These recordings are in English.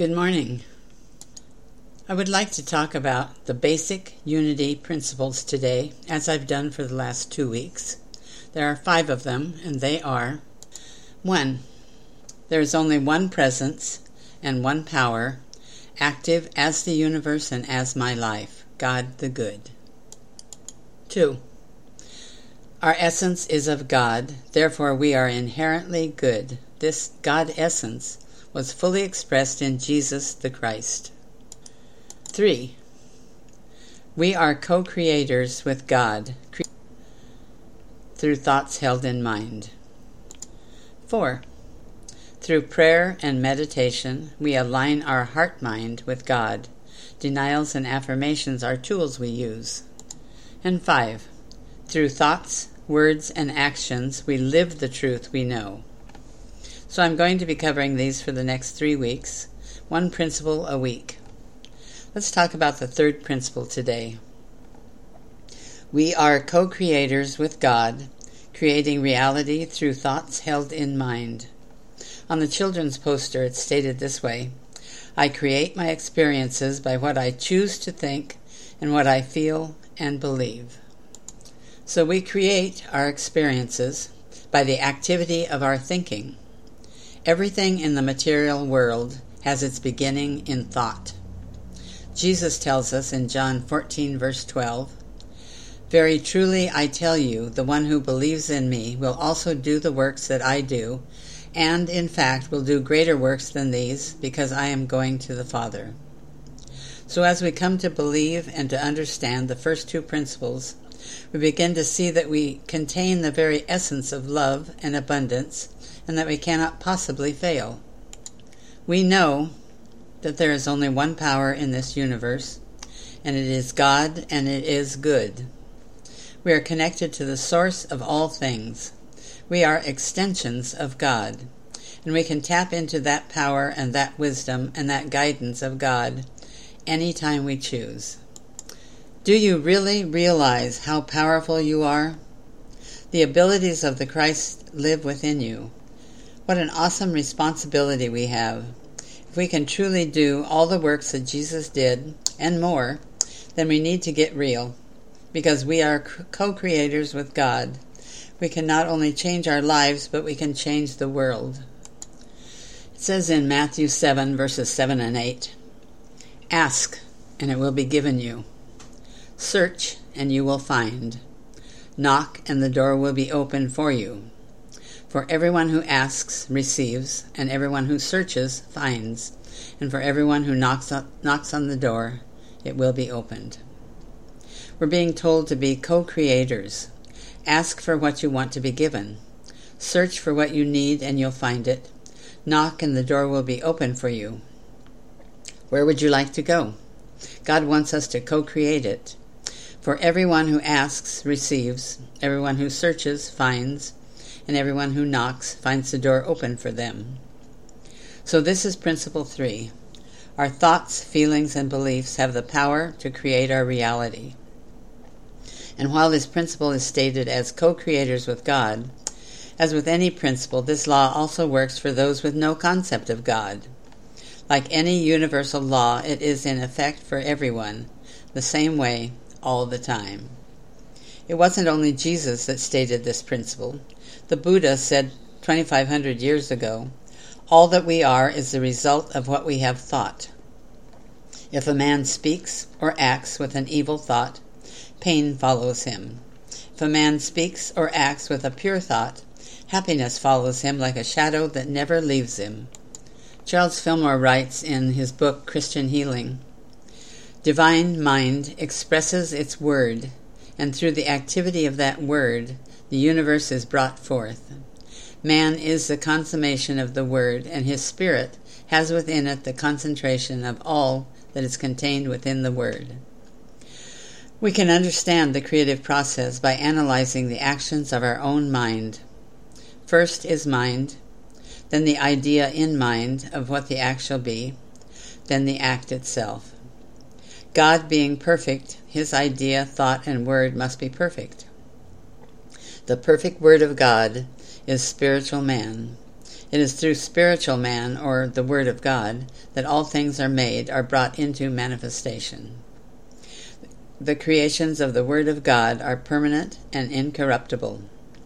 Good morning. I would like to talk about the basic unity principles today, as I've done for the last 2 weeks. There are 5 of them, and they are: 1. There is only one presence and one power, active as the universe and as my life, God the Good. 2. Our essence is of God, therefore we are inherently good. This God essence was fully expressed in Jesus the Christ. 3. We are co-creators with God through thoughts held in mind. 4. Through prayer and meditation, we align our heart-mind with God. Denials and affirmations are tools we use. And 5. Through thoughts, words, and actions, we live the truth we know. So I'm going to be covering these for the next 3 weeks, one principle a week. Let's talk about the third principle today. We are co-creators with God, creating reality through thoughts held in mind. On the children's poster, it's stated this way: I create my experiences by what I choose to think and what I feel and believe. So we create our experiences by the activity of our thinking. Everything in the material world has its beginning in thought. Jesus tells us in John 14, verse 12, Very truly I tell you, the one who believes in me will also do the works that I do, and in fact will do greater works than these, because I am going to the Father. So as we come to believe and to understand the first 2 principles, we begin to see that we contain the very essence of love and abundance, and that we cannot possibly fail. We know that there is only one power in this universe, and it is God, and it is good. We are connected to the source of all things. We are extensions of God, and we can tap into that power and that wisdom and that guidance of God anytime we choose. Do you really realize how powerful you are? The abilities of the Christ live within you. What an awesome responsibility we have. If we can truly do all the works that Jesus did, and more, then we need to get real, because we are co-creators with God. We can not only change our lives, but we can change the world. It says in Matthew 7, verses 7 and 8, Ask, and it will be given you. Search, and you will find. Knock, and the door will be open for you. For everyone who asks receives, and everyone who searches finds, and for everyone who knocks on the door, it will be opened. We're being told to be co-creators. Ask for what you want to be given. Search for what you need, and you'll find it. Knock, and the door will be open for you. Where would you like to go? God wants us to co-create it. For everyone who asks receives, everyone who searches finds, and everyone who knocks finds the door open for them. So this is principle 3. Our thoughts, feelings, and beliefs have the power to create our reality. And while this principle is stated as co-creators with God, as with any principle, this law also works for those with no concept of God. Like any universal law, it is in effect for everyone, the same way, all the time. It wasn't only Jesus that stated this principle. The Buddha said 2,500 years ago, all that we are is the result of what we have thought. If a man speaks or acts with an evil thought, pain follows him. If a man speaks or acts with a pure thought, happiness follows him like a shadow that never leaves him. Charles Fillmore writes in his book Christian Healing, Divine mind expresses its word, and through the activity of that word, the universe is brought forth. Man is the consummation of the word, and his spirit has within it the concentration of all that is contained within the word. We can understand the creative process by analyzing the actions of our own mind. First is mind, then the idea in mind of what the act shall be, then the act itself. God being perfect, his idea, thought, and word must be perfect. The perfect word of God is spiritual man. It is through spiritual man, or the Word of God, that all things are brought into manifestation. The creations of the Word of God are permanent and incorruptible.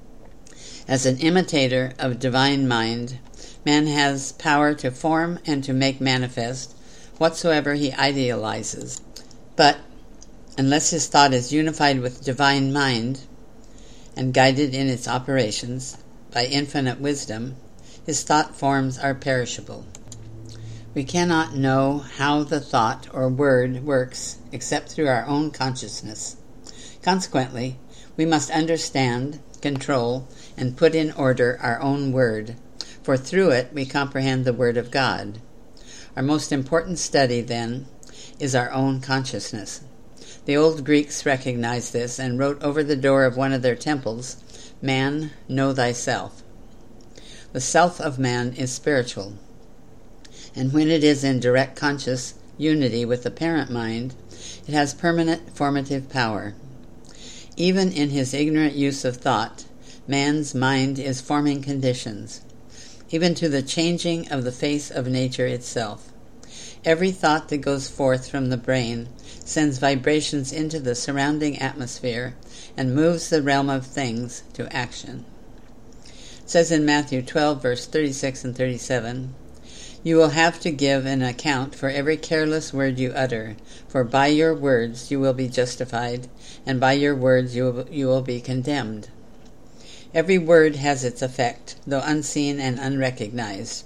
As an imitator of divine mind, man has power to form and to make manifest whatsoever he idealizes. But unless his thought is unified with divine mind and guided in its operations by infinite wisdom, his thought forms are perishable. We cannot know how the thought or word works except through our own consciousness. Consequently, we must understand, control, and put in order our own word, for through it we comprehend the Word of God. Our most important study, then, is our own consciousness. The old Greeks recognized this and wrote over the door of one of their temples, "Man, know thyself." The self of man is spiritual, and when it is in direct conscious unity with the parent mind, it has permanent formative power. Even in his ignorant use of thought, man's mind is forming conditions, even to the changing of the face of nature itself. Every thought that goes forth from the brain sends vibrations into the surrounding atmosphere and moves the realm of things to action. It says in Matthew 12, verse 36 and 37, "You will have to give an account for every careless word you utter, for by your words you will be justified, and by your words you will be condemned." Every word has its effect, though unseen and unrecognized.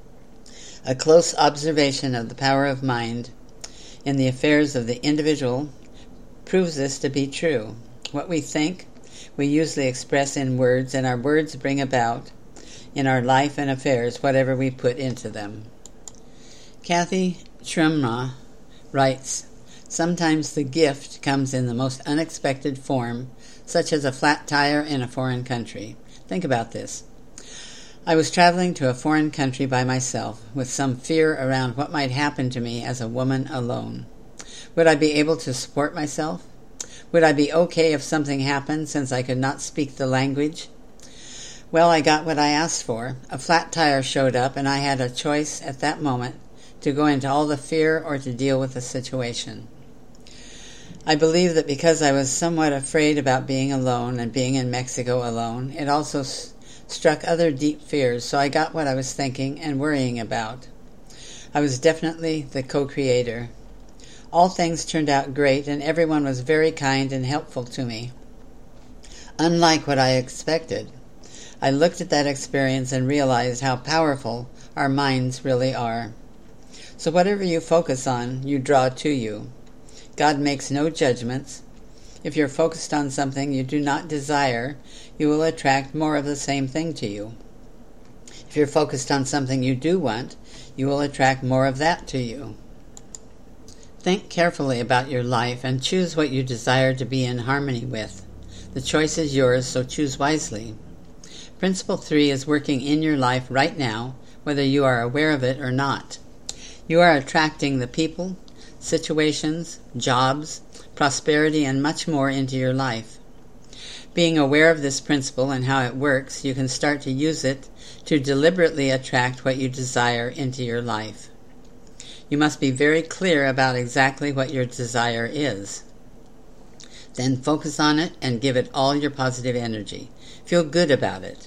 A close observation of the power of mind in the affairs of the individual proves this to be true. What we think, we usually express in words, and our words bring about in our life and affairs whatever we put into them. Kathy Shremra writes, "Sometimes the gift comes in the most unexpected form, such as a flat tire in a foreign country." Think about this. I was traveling to a foreign country by myself, with some fear around what might happen to me as a woman alone. Would I be able to support myself? Would I be okay if something happened, since I could not speak the language? Well, I got what I asked for. A flat tire showed up, and I had a choice at that moment to go into all the fear or to deal with the situation. I believe that because I was somewhat afraid about being alone and being in Mexico alone, it also struck other deep fears, so I got what I was thinking and worrying about. I was definitely the co-creator. All things turned out great, and everyone was very kind and helpful to me. Unlike what I expected, I looked at that experience and realized how powerful our minds really are. So whatever you focus on, you draw to you. God makes no judgments. If you're focused on something you do not desire, you will attract more of the same thing to you. If you're focused on something you do want, you will attract more of that to you. Think carefully about your life and choose what you desire to be in harmony with. The choice is yours, so choose wisely. Principle 3 is working in your life right now, whether you are aware of it or not. You are attracting the people, situations, jobs, prosperity, and much more into your life. Being aware of this principle and how it works, you can start to use it to deliberately attract what you desire into your life. You must be very clear about exactly what your desire is. Then focus on it and give it all your positive energy. Feel good about it.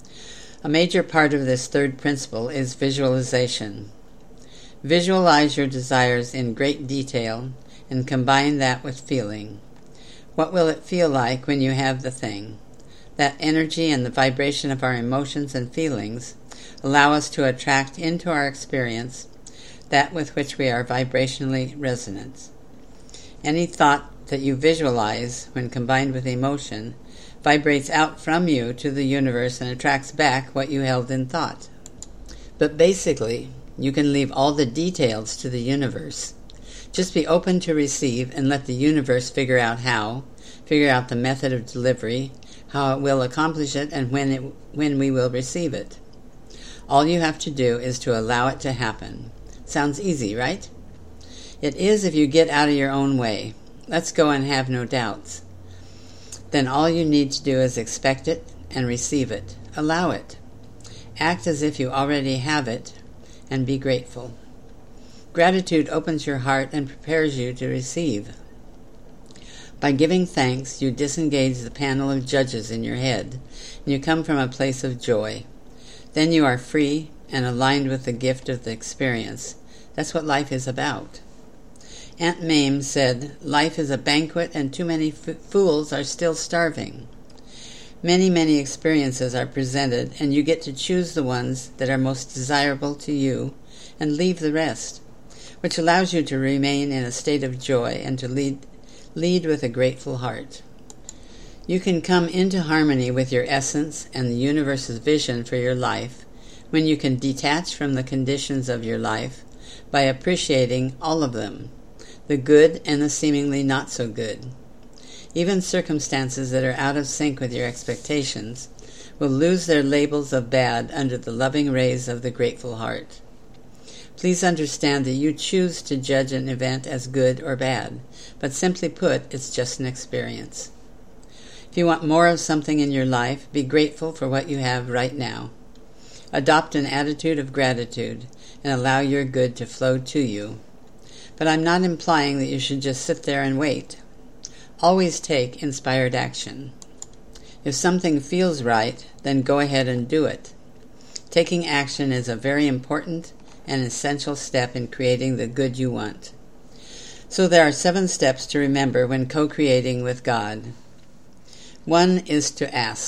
A major part of this third principle is visualization. Visualize your desires in great detail and combine that with feeling. What will it feel like when you have the thing? That energy and the vibration of our emotions and feelings allow us to attract into our experience that with which we are vibrationally resonant. Any thought that you visualize, when combined with emotion, vibrates out from you to the universe and attracts back what you held in thought. But basically, you can leave all the details to the universe. Just be open to receive and let the universe figure out the method of delivery, how it will accomplish it, and when we will receive it. All you have to do is to allow it to happen. Sounds easy, right? It is if you get out of your own way. Let's go and have no doubts. Then all you need to do is expect it and receive it. Allow it. Act as if you already have it, and be grateful. Gratitude opens your heart and prepares you to receive. By giving thanks, you disengage the panel of judges in your head, and you come from a place of joy. Then you are free and aligned with the gift of the experience. That's what life is about. Aunt Mame said, "Life is a banquet and too many fools are still starving." Many experiences are presented, and you get to choose the ones that are most desirable to you and leave the rest, which allows you to remain in a state of joy and to lead with a grateful heart. You can come into harmony with your essence and the universe's vision for your life when you can detach from the conditions of your life by appreciating all of them, the good and the seemingly not so good. Even circumstances that are out of sync with your expectations will lose their labels of bad under the loving rays of the grateful heart. Please understand that you choose to judge an event as good or bad, but simply put, it's just an experience. If you want more of something in your life, be grateful for what you have right now. Adopt an attitude of gratitude and allow your good to flow to you. But I'm not implying that you should just sit there and wait. Always take inspired action. If something feels right, then go ahead and do it. Taking action is a very important and essential step in creating the good you want. So there are 7 steps to remember when co-creating with God. 1 is to ask.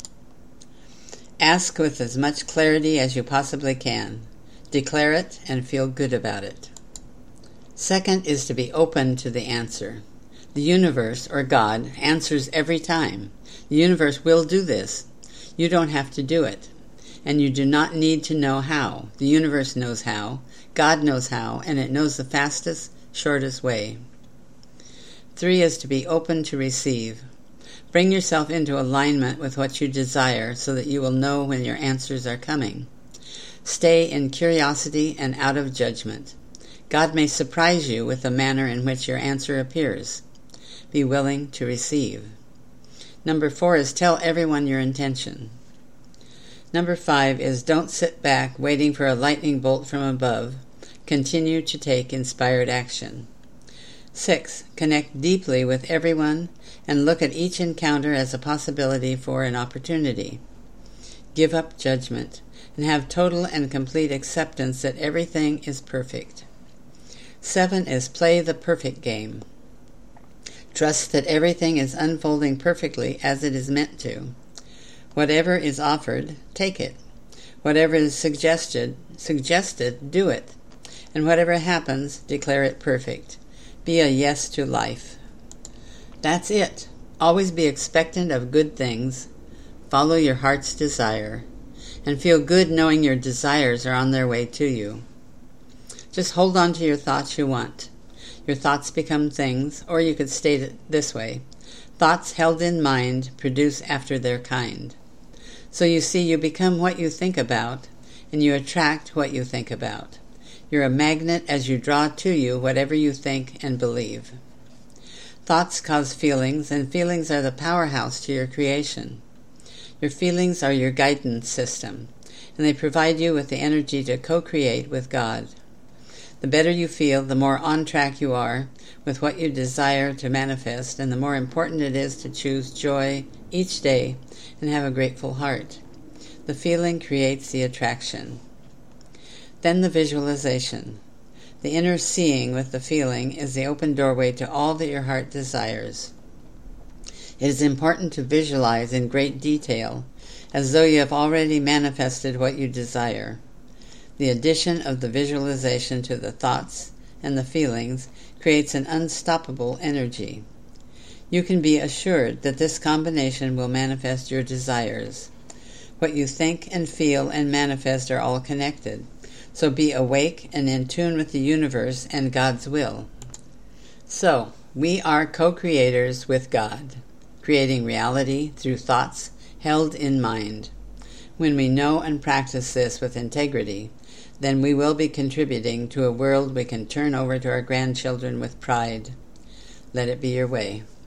Ask with as much clarity as you possibly can. Declare it and feel good about it. 2nd is to be open to the answer. The universe, or God, answers every time. The universe will do this. You don't have to do it. And you do not need to know how. The universe knows how. God knows how, and it knows the fastest, shortest way. 3 is to be open to receive. Bring yourself into alignment with what you desire so that you will know when your answers are coming. Stay in curiosity and out of judgment. God may surprise you with the manner in which your answer appears. Be willing to receive. 4 is tell everyone your intention. 5 is don't sit back waiting for a lightning bolt from above. Continue to take inspired action. 6, connect deeply with everyone and look at each encounter as a possibility for an opportunity. Give up judgment and have total and complete acceptance that everything is perfect. 7 is play the perfect game. Trust that everything is unfolding perfectly as it is meant to. Whatever is offered, take it. Whatever is suggested, do it. And whatever happens, declare it perfect. Be a yes to life. That's it. Always be expectant of good things. Follow your heart's desire. And feel good knowing your desires are on their way to you. Just hold on to your thoughts you want. Your thoughts become things, or you could state it this way. Thoughts held in mind produce after their kind. So you see, you become what you think about, and you attract what you think about. You're a magnet as you draw to you whatever you think and believe. Thoughts cause feelings, and feelings are the powerhouse to your creation. Your feelings are your guidance system, and they provide you with the energy to co-create with God. The better you feel, the more on track you are with what you desire to manifest, and the more important it is to choose joy each day and have a grateful heart. The feeling creates the attraction. Then the visualization. The inner seeing with the feeling is the open doorway to all that your heart desires. It is important to visualize in great detail, as though you have already manifested what you desire. The addition of the visualization to the thoughts and the feelings creates an unstoppable energy. You can be assured that this combination will manifest your desires. What you think and feel and manifest are all connected, so be awake and in tune with the universe and God's will. So, we are co-creators with God, creating reality through thoughts held in mind. When we know and practice this with integrity, then we will be contributing to a world we can turn over to our grandchildren with pride. Let it be your way.